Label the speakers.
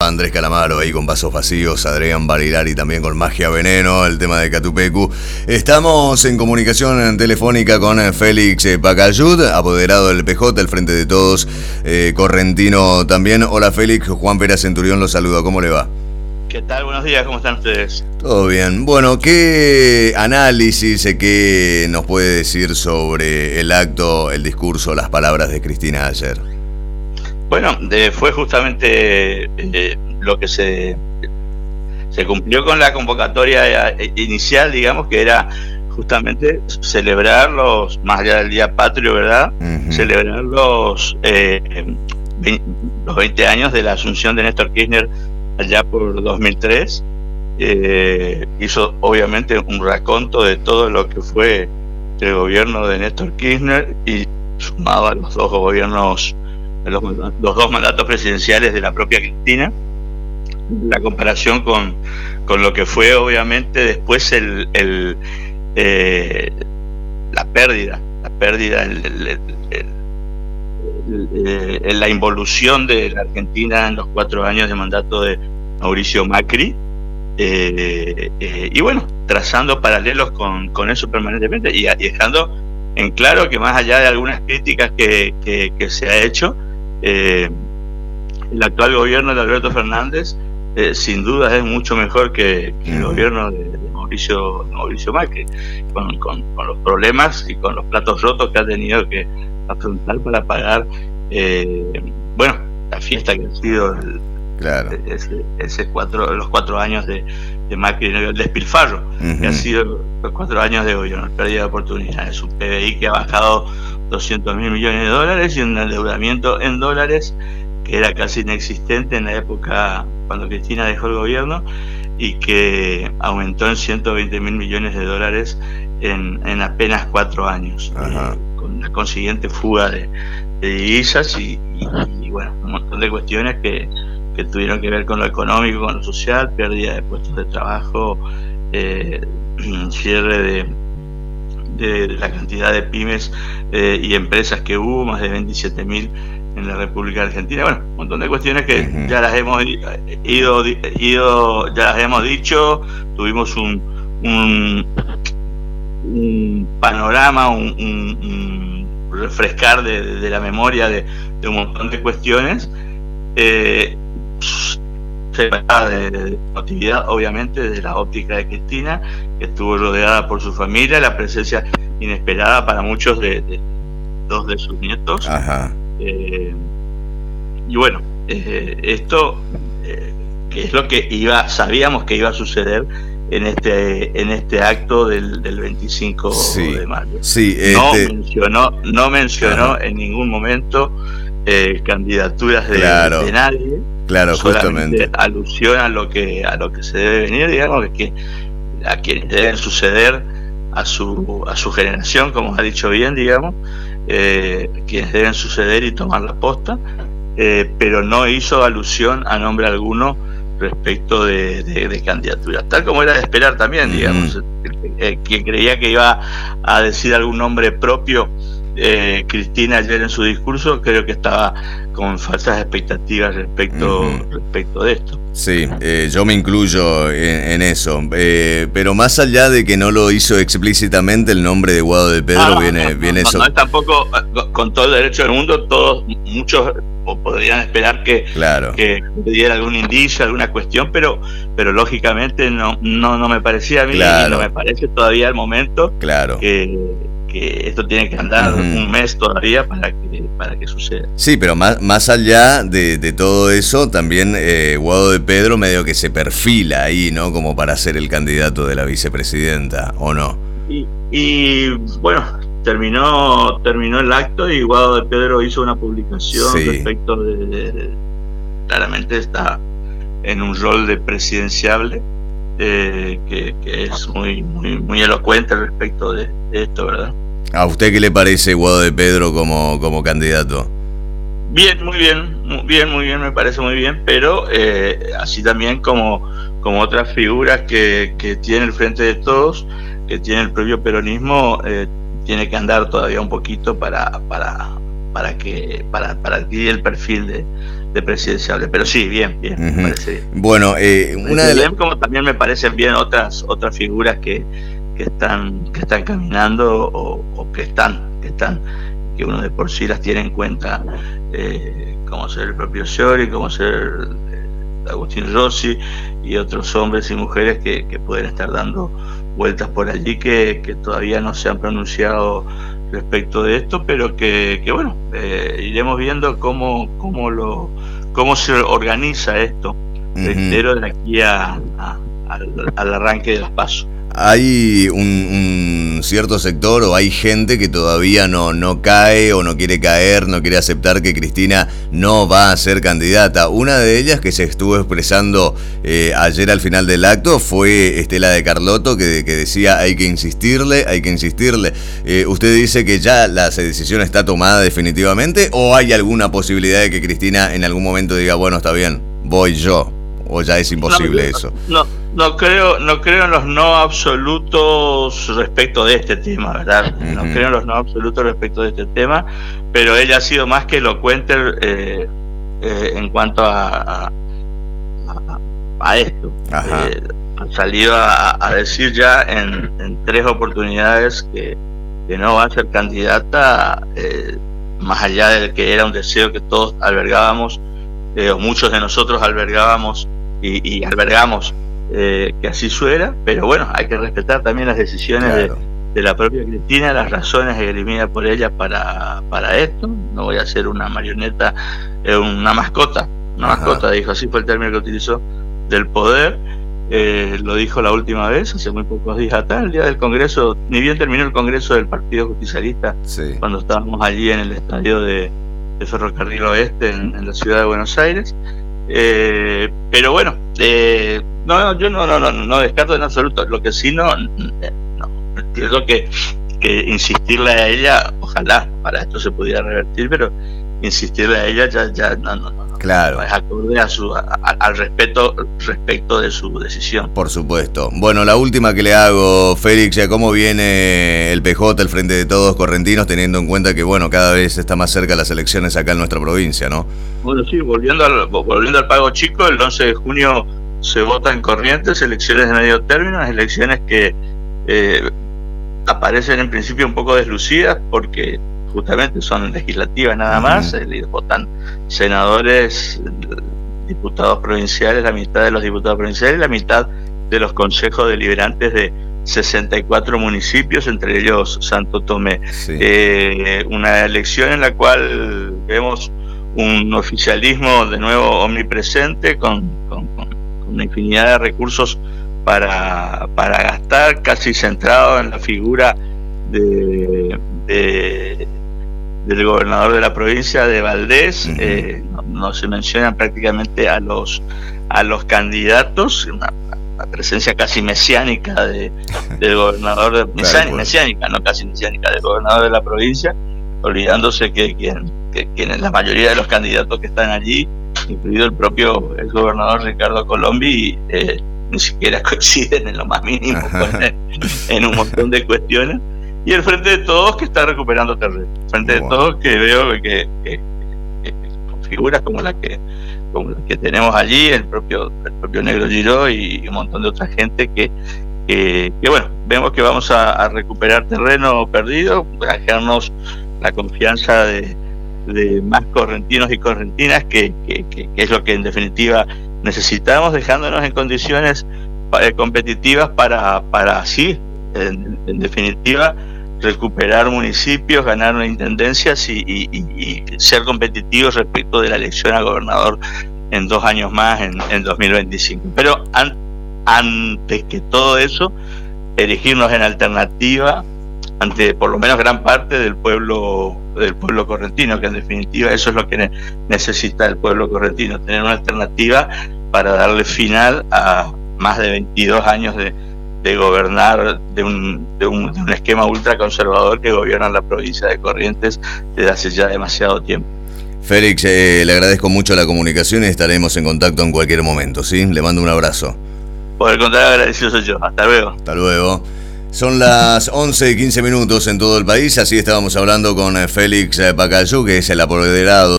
Speaker 1: Andrés Calamaro ahí con Vasos Vacíos, Adrián Barilari también con Magia Veneno, el tema de Catupecu. Estamos en comunicación telefónica con Félix Pacayud, apoderado del PJ, el Frente de Todos, correntino también. Hola Félix, Juan Pera Centurión lo saluda, ¿cómo le va?
Speaker 2: ¿Qué tal? Buenos días, ¿cómo están ustedes?
Speaker 1: Todo bien. Bueno, ¿qué análisis, qué nos puede decir sobre el acto, el discurso, las palabras de Cristina ayer?
Speaker 2: Bueno, fue justamente lo que se cumplió con la convocatoria inicial, digamos, que era justamente celebrar más allá del Día Patrio, ¿verdad? Uh-huh. Celebrar los 20 años de la asunción de Néstor Kirchner allá por 2003. Hizo obviamente un raconto de todo lo que fue el gobierno de Néstor Kirchner y sumado a los dos gobiernos, los dos mandatos presidenciales de la propia Cristina, la comparación con lo que fue obviamente después la pérdida la involución de la Argentina en los 4 años de mandato de Mauricio Macri, y bueno, trazando paralelos con eso permanentemente y dejando en claro que más allá de algunas críticas que se ha hecho, el actual gobierno de Alberto Fernández sin duda es mucho mejor que el gobierno de Mauricio Macri, con los problemas y con los platos rotos que ha tenido que afrontar para pagar la fiesta que ha sido los 4 años de Macri, el despilfarro, uh-huh, que ha sido los 4 años de gobierno, pérdida de oportunidades, un PBI que ha bajado 200.000 millones de dólares y un endeudamiento en dólares que era casi inexistente en la época cuando Cristina dejó el gobierno y que aumentó en 120.000 millones de dólares en apenas 4 años, con la consiguiente fuga de divisas y bueno, un montón de cuestiones que tuvieron que ver con lo económico, con lo social, pérdida de puestos de trabajo, cierre de la cantidad de pymes y empresas que hubo, más de 27.000 en la República Argentina. Bueno, un montón de cuestiones que uh-huh, ya las hemos ya las hemos dicho. Tuvimos un panorama, un refrescar de la memoria de un montón de cuestiones. Separada de emotividad, obviamente, desde la óptica de Cristina, que estuvo rodeada por su familia, la presencia inesperada para muchos de 2 de sus nietos. Ajá. Y bueno, esto que es lo que sabíamos que iba a suceder en este acto del 25 de mayo. Sí, no mencionó en ningún momento candidaturas de nadie. Claro, justamente alusión a lo que se debe venir, digamos, que a quienes deben suceder a su generación, como ha dicho bien, digamos, quienes deben suceder y tomar la posta, pero no hizo alusión a nombre alguno respecto de candidaturas, tal como era de esperar también, digamos. Quien creía que iba a decir algún nombre propio, Cristina ayer en su discurso, creo que estaba con falsas expectativas respecto de esto. Sí, yo me incluyo en eso, pero más allá de que no lo hizo explícitamente, el nombre de Guado de Pedro viene eso. No, tampoco con todo el derecho del mundo, muchos podrían esperar que diera algún indicio, alguna cuestión, pero lógicamente no me parecía a mí, y no me parece todavía el momento que esto tiene que andar un mes todavía para que suceda. Sí, pero más allá de todo eso, también Guado de Pedro medio que se perfila ahí, ¿no? Como para ser el candidato de la vicepresidenta, ¿o no? Y bueno, terminó el acto y Guado de Pedro hizo una publicación respecto de claramente está en un rol de presidenciable, que es muy elocuente respecto de esto, ¿verdad? ¿A usted qué le parece Guado de Pedro como candidato? Bien, muy bien, me parece muy bien, pero así también como otras figuras que tiene el Frente de Todos, que tiene el propio peronismo, tiene que andar todavía un poquito para adquirir el perfil de presidenciable. Pero sí, bien, me parece bien.
Speaker 1: Bueno,
Speaker 2: como también me parecen bien otras figuras que están caminando o que están que uno de por sí las tiene en cuenta, como ser el propio Sciori, como ser Agustín Rossi y otros hombres y mujeres que pueden estar dando vueltas por allí que todavía no se han pronunciado respecto de esto, pero que bueno, iremos viendo cómo se organiza esto, reitero, de aquí al arranque de los pasos.
Speaker 1: Hay un cierto sector o hay gente que todavía no cae o no quiere caer, no quiere aceptar que Cristina no va a ser candidata. Una de ellas que se estuvo expresando ayer al final del acto fue Estela de Carlotto, que decía hay que insistirle. ¿Usted dice que ya la decisión está tomada definitivamente o hay alguna posibilidad de que Cristina en algún momento diga, bueno, está bien, voy yo? ¿O ya es imposible eso?
Speaker 2: No creo en los no absolutos respecto de este tema, ¿verdad? No creo en los no absolutos respecto de este tema, pero ella ha sido más que elocuente en cuanto a esto. Ha salido a decir ya en 3 oportunidades que no va a ser candidata, más allá de que era un deseo que todos albergábamos, o muchos de nosotros albergábamos y albergamos que así fuera, pero bueno, hay que respetar también las decisiones, claro, de la propia Cristina, las razones esgrimidas por ella para esto. No voy a ser una marioneta, una mascota, dijo, así fue el término que utilizó, del poder. Lo dijo la última vez, hace muy pocos días atrás, el día del Congreso, ni bien terminó el Congreso del Partido Justicialista, sí, cuando estábamos allí en el estadio de Ferrocarril Oeste en la ciudad de Buenos Aires. Pero bueno, yo no descarto en absoluto. Lo que sí no entiendo que insistirle a ella, ojalá para esto se pudiera revertir, pero insistirle a ella ya no.
Speaker 1: Claro.
Speaker 2: Es acorde al respecto de su decisión.
Speaker 1: Por supuesto. Bueno, la última que le hago, Félix, ¿cómo viene el PJ, el Frente de Todos Correntinos, teniendo en cuenta que, bueno, cada vez está más cerca las elecciones acá en nuestra provincia, ¿no?
Speaker 2: Bueno, sí, volviendo al Pago Chico, el 11 de junio se vota en Corrientes, elecciones de medio término, elecciones que aparecen en principio un poco deslucidas porque justamente son legislativas nada más, votan senadores, diputados provinciales, la mitad de los diputados provinciales y la mitad de los consejos deliberantes de 64 municipios, entre ellos Santo Tomé. Sí. Una elección en la cual vemos un oficialismo de nuevo omnipresente con una infinidad de recursos para gastar, casi centrado en la figura del gobernador de la provincia, de Valdés. No se mencionan prácticamente a los candidatos, una presencia casi mesiánica del gobernador, mesiánica, no casi mesiánica, del gobernador de la provincia, olvidándose que la mayoría de los candidatos que están allí, incluido el propio gobernador Ricardo Colombi, ni siquiera coinciden en lo más mínimo en un montón de cuestiones. Y el Frente de Todos, que está recuperando terreno. El Frente de Todos, que veo que con figuras como la que tenemos allí, el propio Negro Giró y un montón de otra gente que bueno, vemos que vamos a recuperar terreno perdido, ganarnos la confianza de más correntinos y correntinas, que es lo que en definitiva necesitamos, dejándonos en condiciones competitivas para así, en definitiva, recuperar municipios, ganar intendencias y ser competitivos respecto de la elección a gobernador en 2 años más, en 2025. Pero antes que todo eso, erigirnos en alternativa ante por lo menos gran parte del pueblo correntino, que en definitiva eso es lo que necesita el pueblo correntino, tener una alternativa para darle final a más de 22 años de gobernar de un esquema ultraconservador que gobierna la provincia de Corrientes desde hace ya demasiado tiempo.
Speaker 1: Félix, le agradezco mucho la comunicación y estaremos en contacto en cualquier momento, ¿sí? Le mando un abrazo.
Speaker 2: Por el contrario, agradecido soy yo. Hasta luego.
Speaker 1: Hasta luego. Son las 11:15 en todo el país, así estábamos hablando con Félix Pacayú, que es el apoderado